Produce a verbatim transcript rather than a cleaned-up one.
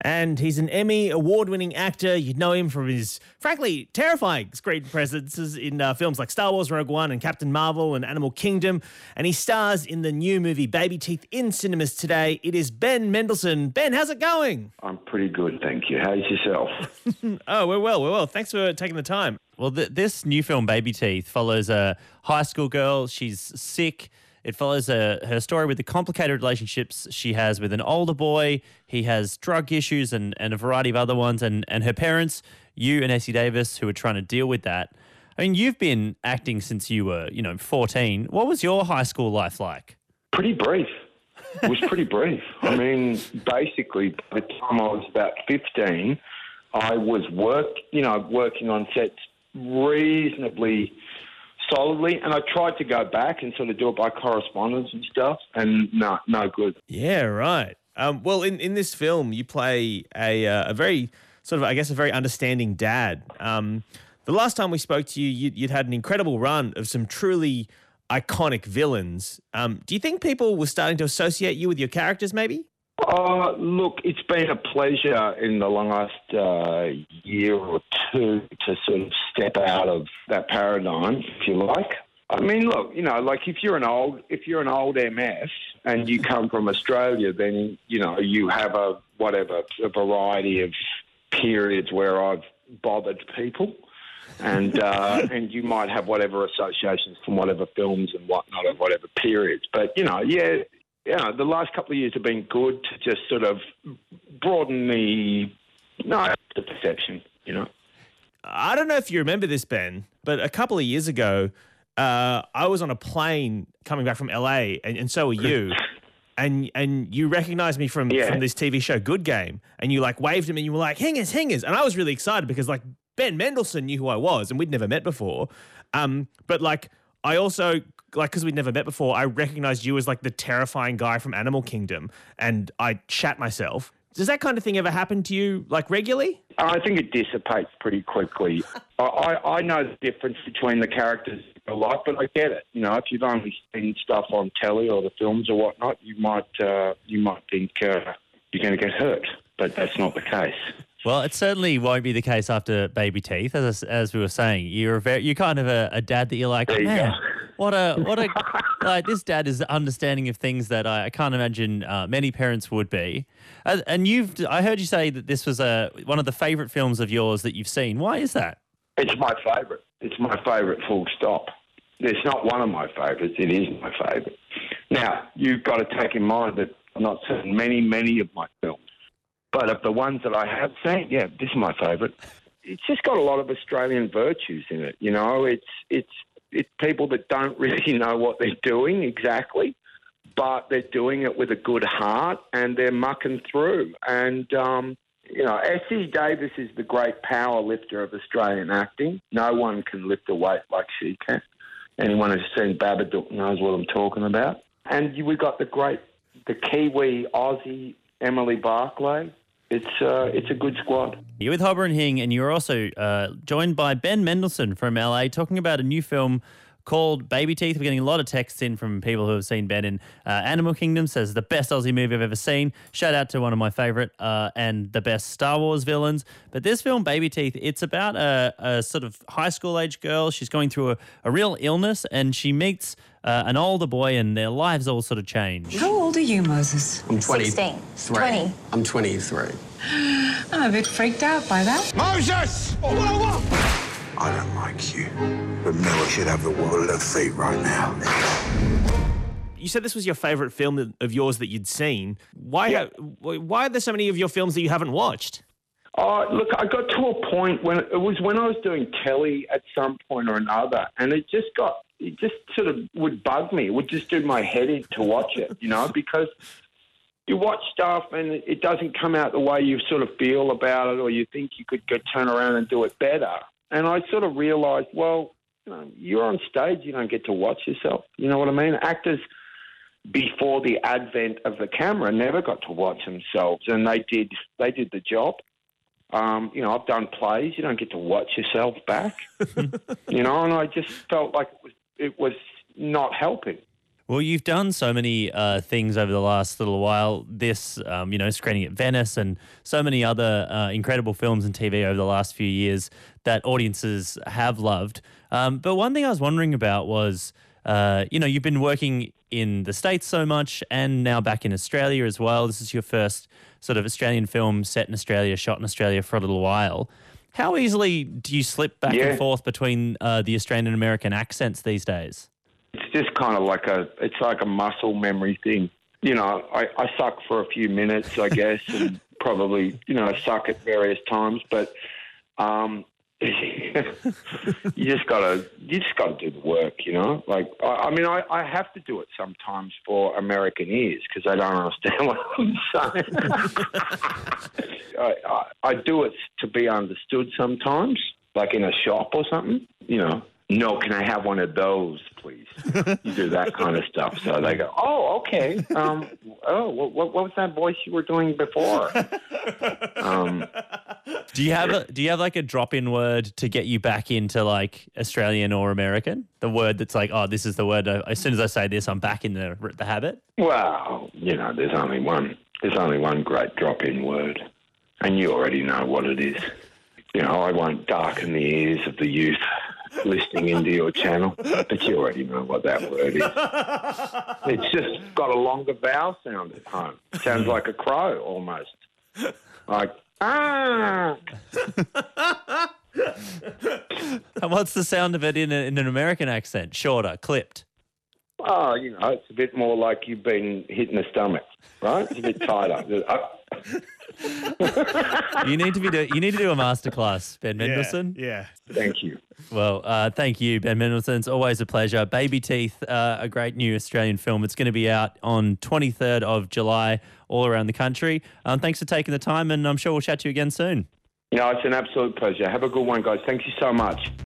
And he's an Emmy award-winning actor. You'd know him from his, frankly, terrifying screen presences in uh, films like Star Wars Rogue One and Captain Marvel and Animal Kingdom. And he stars in the new movie Baby Teeth in cinemas today. It is Ben Mendelsohn. Ben, how's it going? I'm pretty good, thank you. How's yourself? Oh, we're well, we're well. Thanks for taking the time. Well, th- this new film, Baby Teeth, follows a high school girl. She's sick. It follows a, her story with the complicated relationships she has with an older boy. He has drug issues and, and a variety of other ones. And, and her parents, you and Essie Davis, who are trying to deal with that. I mean, you've been acting since you were, you know, fourteen. What was your high school life like? Pretty brief. It was pretty brief. I mean, basically, by the time I was about fifteen, I was work, you know, working on sets reasonably solidly, and I tried to go back and sort of do it by correspondence and stuff, and no, no good. Yeah, right. Um, well, in, in this film, you play a uh, a very sort of, I guess, a very understanding dad. Um, the last time we spoke to you, you'd, you'd had an incredible run of some truly iconic villains. Um, do you think people were starting to associate you with your characters, maybe? Uh, look, it's been a pleasure in the last uh, year or two to sort of step out of that paradigm, if you like. I mean, look, you know, like if you're an old, if you're an old M F and you come from Australia, then, you know, you have a, whatever, a variety of periods where I've bothered people. And uh, and you might have whatever associations from whatever films and whatnot of whatever periods. But, you know, yeah, yeah, the last couple of years have been good to just sort of broaden the, no, the perception, you know. I don't know if you remember this, Ben, but a couple of years ago, uh, I was on a plane coming back from L A, and, and so were you. And and you recognized me from, Yeah. from this T V show Good Game, and you like waved at me and you were like, Hingers, Hingers. And I was really excited because like Ben Mendelsohn knew who I was and we'd never met before. Um, but like I also, like because we'd never met before, I recognized you as like the terrifying guy from Animal Kingdom, and I shat myself. Does that kind of thing ever happen to you like regularly? I think it dissipates pretty quickly. I, I, I know the difference between the characters a lot, but I get it. You know, if you've only seen stuff on telly or the films or whatnot, you might uh, you might think uh, you're going to get hurt, but that's not the case. Well, it certainly won't be the case after Baby Teeth, as as we were saying. You're a very, you're kind of a, a dad that you're like, There you man, go. what a what a like this dad is understanding of things that I, I can't imagine uh, many parents would be. Uh, and you've, I heard you say that this was a one of the favourite films of yours that you've seen. Why is that? It's my favourite. It's my favourite, full stop. It's not one of my favourites. It is my favourite. Now, you've got to take in mind that I've not seen many, many of my films. But of the ones that I have seen, yeah, this is my favourite. It's just got a lot of Australian virtues in it. You know, it's it's it's people that don't really know what they're doing exactly, but they're doing it with a good heart and they're mucking through. And um, you know, Essie Davis is the great power lifter of Australian acting. No one can lift a weight like she can. Anyone who's seen Babadook knows what I'm talking about. And you- we got the great, the Kiwi Aussie Emily Barclay. It's uh, it's a good squad. You're with Hobber and Hing, and you're also uh, joined by Ben Mendelsohn from L A, talking about a new film called Baby Teeth. We're getting a lot of texts in from people who have seen Ben in uh, Animal Kingdom. Says the best Aussie movie I've ever seen. Shout out to one of my favourite uh, and the best Star Wars villains. But this film, Baby Teeth, it's about a, a sort of high school age girl. She's going through a, a real illness, and she meets uh, an older boy, and their lives all sort of change. How old are you, Moses? I'm twenty-three. sixteen. twenty. I'm twenty-three. I'm a bit freaked out by that. Moses! I don't like you, but Miller should have the world at her feet right now. You said this was your favourite film of yours that you'd seen. Why? Yeah. Why are there so many of your films that you haven't watched? Oh, look, I got to a point when it was when I was doing telly at some point or another, and it just got, it just sort of would bug me. It would just do my head in to watch it, you know, because you watch stuff and it doesn't come out the way you sort of feel about it, or you think you could go turn around and do it better. And I sort of realised, well, you know, you're on stage, you don't get to watch yourself. You know what I mean? Actors before the advent of the camera never got to watch themselves, and they did. They did the job. Um, you know, I've done plays. You don't get to watch yourself back. You know, and I just felt like it was it was not helping. Well, you've done so many uh, things over the last little while. This, um, you know, screening at Venice and so many other uh, incredible films and T V over the last few years that audiences have loved. Um, but one thing I was wondering about was, uh, you know, you've been working in the States so much and now back in Australia as well. This is your first sort of Australian film set in Australia, shot in Australia for a little while. How easily do you slip back Yeah. and forth between uh, the Australian and American accents these days? It's just kind of like a, it's like a muscle memory thing. You know, I, I suck for a few minutes, I guess, and probably, you know, suck at various times, but um, you just gotta, you just gotta do the work, you know. Like, I, I mean, I, I have to do it sometimes for American ears because they don't understand what I'm saying. I, I, I do it to be understood sometimes, like in a shop or something, you know. No, can I have one of those, please? You do that kind of stuff. So they go, oh, okay. Um, oh, what, what was that voice you were doing before? Um, Do you have a, do you have like a drop-in word to get you back into like Australian or American? The word that's like, oh, this is the word. uh, As soon as I say this, I'm back in the the habit. well, you know, there's only one. There's only one great drop-in word, and you already know what it is. You know, I won't darken the ears of the youth listening into your channel, but you already know what that word is. It's just got a longer vowel sound at home. It sounds like a crow almost. Like, ah. And what's the sound of it in, a, in an American accent? Shorter, clipped. Oh, you know, it's a bit more like you've been hit in the stomach, right? It's a bit tighter. You need to be do, you need to do a masterclass, Ben Mendelsohn. Yeah. Thank you. Well, uh, thank you, Ben Mendelsohn. It's always a pleasure. Baby Teeth, uh, a great new Australian film. It's going to be out on twenty-third of July all around the country. Um, thanks for taking the time, and I'm sure we'll chat to you again soon. No, it's an absolute pleasure. Have a good one, guys. Thank you so much.